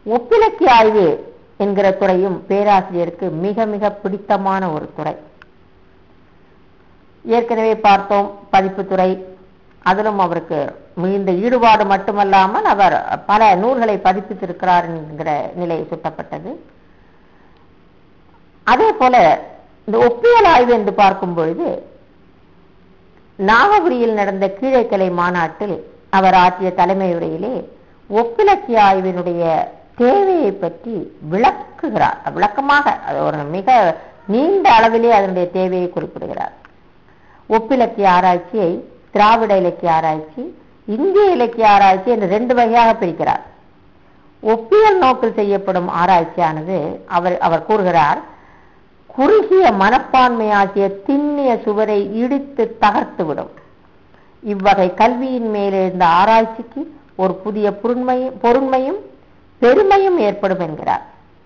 ஒப்பிலக்கிய ஆய்வு என்கிற துறையும் பேராசிரியருக்கு மிக மிக பிடித்தமான ஒரு துறை. ஏற்கனவே பார்த்தோம் பதிப்புத்துறை, அதிலும் அவருக்கு மிகுந்த ஈடுபாடு மட்டுமல்லாமல் அவர் பல நூல்களை பதிப்பித்திருக்கிறார் என்கிற நிலை சுட்டப்பட்டது. அதே போல இந்த ஒப்பியல் ஆய்வு என்று பார்க்கும் பொழுது நாகபுரியில் நடந்த கீழைக்கலை மாநாட்டில் அவர் ஆற்றிய தலைமை உரையிலே ஒப்பிலக்கிய ஆய்வினுடைய தேவையை பற்றி விளக்குகிறார். விளக்கமாக ஒரு மிக நீண்ட அளவிலே அதனுடைய தேவையை குறிப்பிடுகிறார். ஒப்பிலக்கிய ஆராய்ச்சியை திராவிட இலக்கிய ஆராய்ச்சி, இந்திய இலக்கிய ஆராய்ச்சி என்று 2 வகையாக பிரிக்கிறார். ஒப்பியல் நோக்கில் செய்யப்படும் ஆராய்ச்சியானது அவர் கூறுகிறார், குறுகிய மனப்பான்மையாகிய திண்ணிய சுவரை இடித்து தகர்த்துவிடும். இவ்வகை கல்வியின் மேலிருந்த ஆராய்ச்சிக்கு ஒரு புதிய பொருண்மையும் பெருமையும் ஏற்படும் என்கிறார்.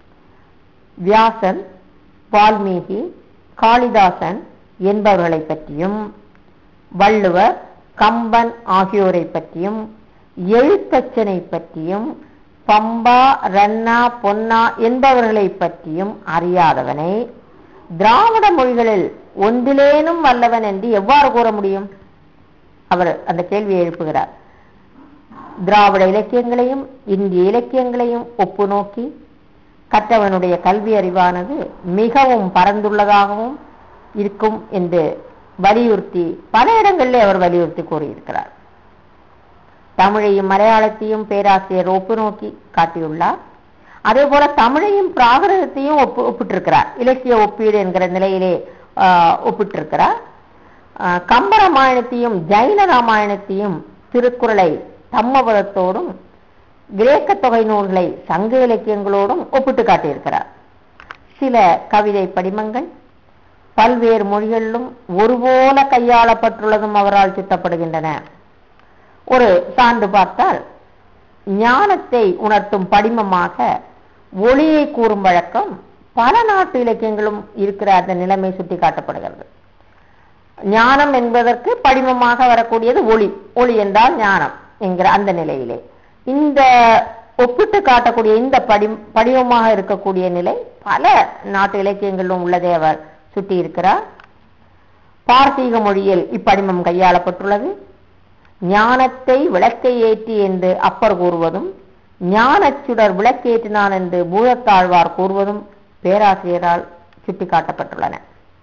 வியாசன், வால்மீகி, காளிதாசன் என்பவர்களை பற்றியும், வள்ளுவர், கம்பன் ஆகியோரை பற்றியும், எழுத்தச்சனை பற்றியும், பம்பா, ரன்னா, பொன்னா என்பவர்களை பற்றியும் அறியாதவனை திராவிட மொழிகளில் ஒன்றிலேனும் வல்லவன் என்று எவ்வாறு கூற முடியும்? அவர் அந்த கேள்வியை எழுப்புகிறார். திராவிட இலக்கியங்களையும் இந்திய இலக்கியங்களையும் ஒப்பு நோக்கி கற்றவனுடைய கல்வி அறிவானது மிகவும் பரந்துள்ளதாகவும் இருக்கும் என்று வலியுறுத்தி பல இடங்களிலே அவர் வலியுறுத்தி கூறியிருக்கிறார். தமிழையும் மலையாளத்தையும் பேராசிரியர் ஒப்பு நோக்கி காட்டியுள்ளார். அதே போல தமிழையும் பிராகிருதத்தையும் ஒப்பிட்டிருக்கிறார். இலக்கிய ஒப்பீடு என்கிற நிலையிலே ஒப்பிட்டிருக்கிறார். கம்பராமாயணத்தையும் ஜைன ராமாயணத்தையும் திருக்குறளை தம்மபுரத்தோடும் கிரேக்க தொகை நூல்களை சங்க இலக்கியங்களோடும் ஒப்பிட்டு காட்டியிருக்கிறார். சில கவிதை படிமங்கள் பல்வேறு மொழிகளிலும் ஒருபோல கையாளப்பட்டுள்ளதும் அவரால் சுட்டப்படுகின்றன. ஒரு சான்று பார்த்தால், ஞானத்தை உணர்த்தும் படிமமாக ஒளியை கூறும் வழக்கம் பல நாட்டு இலக்கியங்களும் இருக்கிற அந்த நிலைமை சுட்டி காட்டப்படுகிறது. ஞானம் என்பதற்கு படிமமாக வரக்கூடியது ஒளி, ஒளி என்றால் ஞானம் என்கிற அந்த நிலையிலே இந்த ஒப்பிட்டு காட்டக்கூடிய இந்த படிமமாக இருக்கக்கூடிய நிலை பல நாட்டு இலக்கியங்களிலும் உள்ளதை அவர் சுட்டி இருக்கிறார். பார்சீக மொழியில் இப்படிமம் கையாளப்பட்டுள்ளது. ஞானத்தை விளக்கை ஏற்றி என்று அப்பர் கூறுவதும், ஞானச்சுடர் விளக்கேற்றினான் என்று பூதத்தாழ்வார் கூறுவதும் பேராசிரியரால் சுட்டிக்காட்டப்பட்டுள்ளன.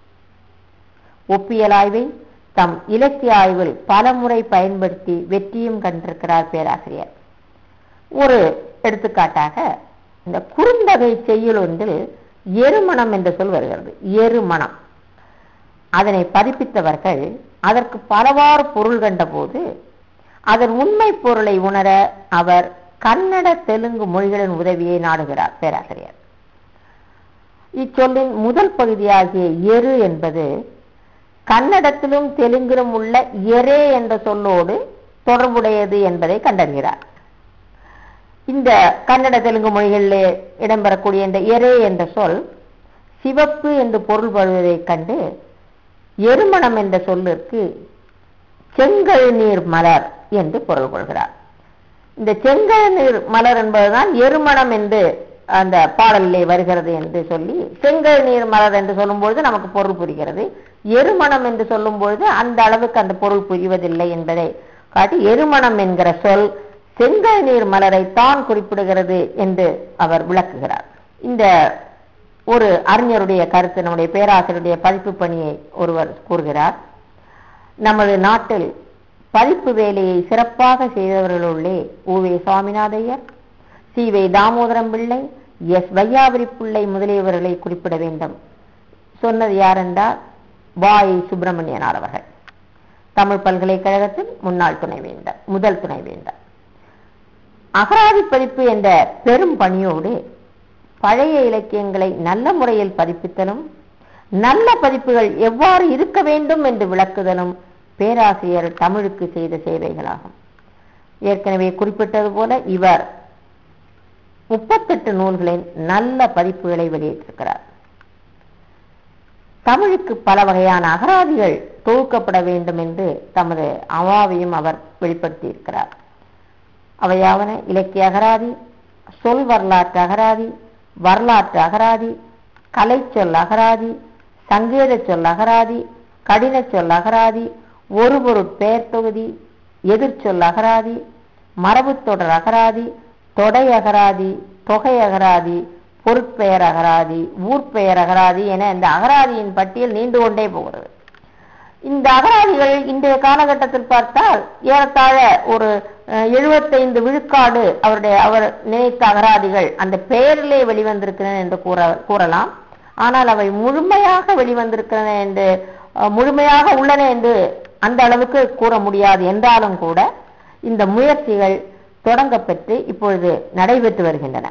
ஒப்பியல் ஆய்வை தம் இலக்கிய ஆய்வில் பல முறை பயன்படுத்தி வெற்றியும் கண்டிருக்கிறார் பேராசிரியர். ஒரு எடுத்துக்காட்டாக, இந்த குறுந்தகை செய்யுள் ஒன்றில் எருமணம் என்ற சொல் வருகிறது. எருமணம், அதனை பதிப்பித்தவர்கள் அதற்கு பலவாறு பொருள் கண்ட போது அதன் உண்மை பொருளை உணர அவர் கன்னட தெலுங்கு மொழிகளின் உதவியை நாடுகிறார் பேராசிரியர். இச்சொல்லின் முதல் பகுதியாகிய எரு என்பது கன்னடத்திலும் தெலுங்கிலும் உள்ள எரே என்ற சொல்லோடு தொடர்புடையது என்பதை கண்டறிகிறார். இந்த கன்னட தெலுங்கு மொழிகளிலே இடம்பெறக்கூடிய இந்த எரே என்ற சொல் சிவப்பு என்று பொருள்படுவதைக் கண்டு எருமணம் என்ற சொல்லிற்கு செங்கல் நீர் மலர் என்று பொருள் கொள்கிறார். இந்த செங்கல் நீர் மலர் என்பதுதான் எருமணம் என்று அந்த பாடலிலே வருகிறது என்று சொல்லி, செங்கல் நீர் மலர் என்று சொல்லும்பொழுது நமக்கு பொருள் புரிகிறது. எருமணம் என்று சொல்லும் பொழுது அந்த அளவுக்கு அந்த பொருள் புரிவதில்லை என்பதை காட்டி எருமணம் என்கிற சொல் செங்கல் நீர் மலரை தான் குறிப்பிடுகிறது என்று அவர் விளக்குகிறார். இந்த ஒரு அறிஞருடைய கருத்து, நம்முடைய பேராசிரியருடைய பதிப்பு பணியை ஒருவர் கூறுகிறார். நமது நாட்டில் பதிப்பு வேலையை சிறப்பாக செய்தவர்களுள்ளே உவே சுவாமிநாதையர், சி.வே. தாமோதரம் பிள்ளை, எஸ். வையாபுரி பிள்ளை முதலியவர்களை குறிப்பிட வேண்டும். சொன்னது யாரென்றால் வாய் சுப்பிரமணியனார் அவர்கள், தமிழ் பல்கலைக்கழகத்தின் முன்னாள் துணைவேந்தர், முதல் துணைவேந்தர். அகராதி பதிப்பு என்ற பெரும் பணியோடு பழைய இலக்கியங்களை நல்ல முறையில் பதிப்பித்தலும், நல்ல பதிப்புகள் எவ்வாறு இருக்க வேண்டும் என்று விளக்குதலும் பேராசிரியர் தமிழுக்கு செய்த சேவைகளாகும். ஏற்கனவே குறிப்பிட்டது போல இவர் 38 நூல்களின் நல்ல பதிப்புகளை வெளியிட்டிருக்கிறார். தமிழுக்கு பல வகையான அகராதிகள் தொகுக்கப்பட வேண்டும் என்று தமது அவாவையும் அவர் வெளிப்படுத்தி இருக்கிறார். அவையாவன இலக்கிய அகராதி, சொல் வரலாற்று அகராதி, வரலாற்று அகராதி, கலைச்சொல் அகராதி, சங்கேத சொல் அகராதி, கடின சொல் அகராதி, ஒரு பொருட்பெயர் தொகுதி, எதிர்ச்சொல் அகராதி, மரபுத்தொடர் அகராதி, தொடை அகராதி, தொகை அகராதி, பொருட்பெயர் அகராதி, ஊர்பெயர் அகராதி என இந்த அகராதியின் பட்டியல் நீண்டு கொண்டே போகிறது. இந்த அகராதிகள் இன்றைய காலகட்டத்தில் பார்த்தால் ஏறத்தாழ ஒரு 75 விழுக்காடு அவர் நினைத்த அகராதிகள் அந்த பெயரிலே வெளிவந்திருக்கிறன என்று கூறலாம். ஆனால் அவை முழுமையாக வெளிவந்திருக்கிறன என்று, முழுமையாக உள்ளன என்று அந்த அளவுக்கு கூற முடியாது என்றாலும் கூட இந்த முயற்சிகள் தொடங்கப்பட்டு இப்பொழுது நடைபெற்று வருகின்றன.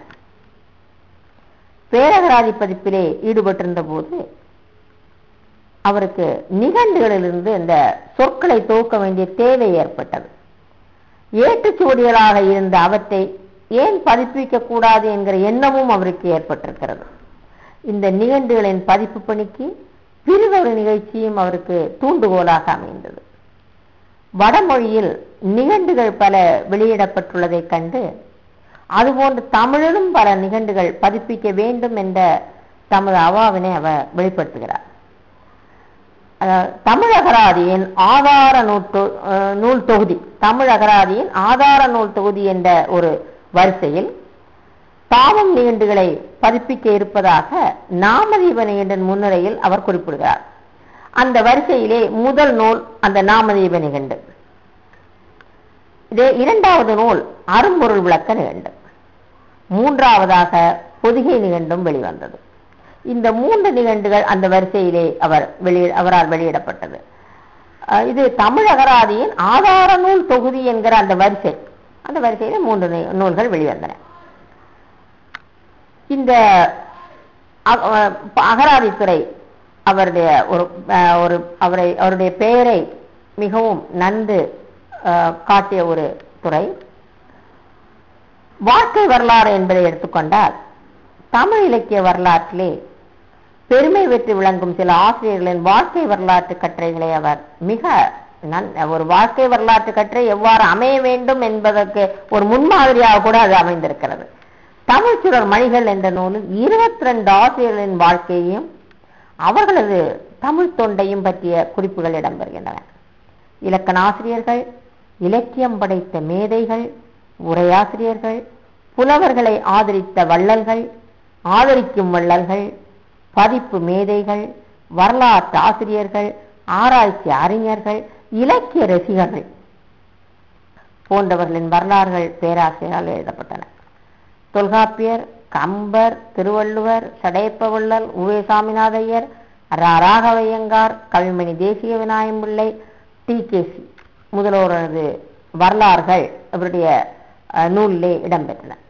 பேரகராதி பதிப்பிலே ஈடுபட்டிருந்த போது அவருக்கு நிகண்டுகளிலிருந்து இந்த சொற்களை துவக்க வேண்டிய தேவை ஏற்பட்டது. ஏட்டுச்சுவடிகளாக இருந்த அவற்றை ஏன் பதிப்பிக்க கூடாது என்கிற எண்ணமும் அவருக்கு ஏற்பட்டிருக்கிறது. இந்த நிகண்டுகளின் பதிப்பு பணிக்கு பிரிதொரு நிகழ்ச்சியும் அவருக்கு தூண்டுகோலாக அமைந்தது. வடமொழியில் நிகண்டுகள் பல வெளியிடப்பட்டுள்ளதைக் கண்டு அதுபோன்று தமிழிலும் பல நிகண்டுகள் பதிப்பிக்க வேண்டும் என்ற தமது அவாவினை அவர் வெளிப்படுத்துகிறார். தமிழகராதியின் ஆதார நூல் தொகுதி, தமிழகராதியின் ஆதார நூல் தொகுதி என்ற ஒரு வரிசையில் தாமம் நிகண்டுகளை பதிப்பிக்க இருப்பதாக நாமதீப நிகண்டின் முன்னுரையில் அவர் குறிப்பிடுகிறார். அந்த வரிசையிலே முதல் நூல் அந்த நாமதீப நிகண்டு. இதே இரண்டாவது நூல் அரும்பொருள் விளக்க நிகண்டு. மூன்றாவதாக பொதிகை நிகண்டும் வெளிவந்தது. இந்த 3 நிகண்டுகள் அந்த வரிசையிலே அவரால் வெளியிடப்பட்டது. இது தமிழகராதியின் ஆதார நூல் தொகுதி என்கிற அந்த வரிசையிலே 3 நூல்கள் வெளிவந்தன. இந்த அகராதித்துறை அவருடைய பெயரை மிகவும் நன்கு காட்டிய ஒரு துறை. வாழ்க்கை வரலாறு என்பதை எடுத்துக்கொண்டால் தமிழ் இலக்கிய வரலாற்றிலே பெருமை பெற்று விளங்கும் சில ஆசிரியர்களின் வாழ்க்கை வரலாற்று கட்டுரைகளை அவர் ஒரு வாழ்க்கை வரலாற்று கட்டுரை எவ்வாறு அமைய வேண்டும் என்பதற்கு ஒரு முன்மாதிரியாக கூட அது அமைந்திருக்கிறது. தமிழ் சுடர் மணிகள் என்ற நூலில் 22 ஆசிரியர்களின் வாழ்க்கையையும் அவர்களது தமிழ் தொண்டையும் பற்றிய குறிப்புகள் இடம்பெறுகின்றன. இலக்கண ஆசிரியர்கள், இலக்கியம் படைத்த மேதைகள், உரையாசிரியர்கள், புலவர்களை ஆதரித்த வள்ளல்கள், ஆதரிக்கும் வள்ளல்கள், பதிப்பு மேதைகள், வரலாற்று ஆசிரியர்கள், ஆராய்ச்சி அறிஞர்கள், இலக்கிய ரசிகர்கள் போன்றவர்களின் வரலாறுகள் பேராசிரியரால் எழுதப்பட்டன. தொல்காப்பியர், கம்பர், திருவள்ளுவர், சடையப்பவள்ளல், உவே சாமிநாதையர், ராகவையங்கார், கவிமணி தேசிய விநாயகம் பிள்ளை, TKC முதல்வரது வரலாறுகள் அவருடைய நூலிலே இடம்பெற்றன.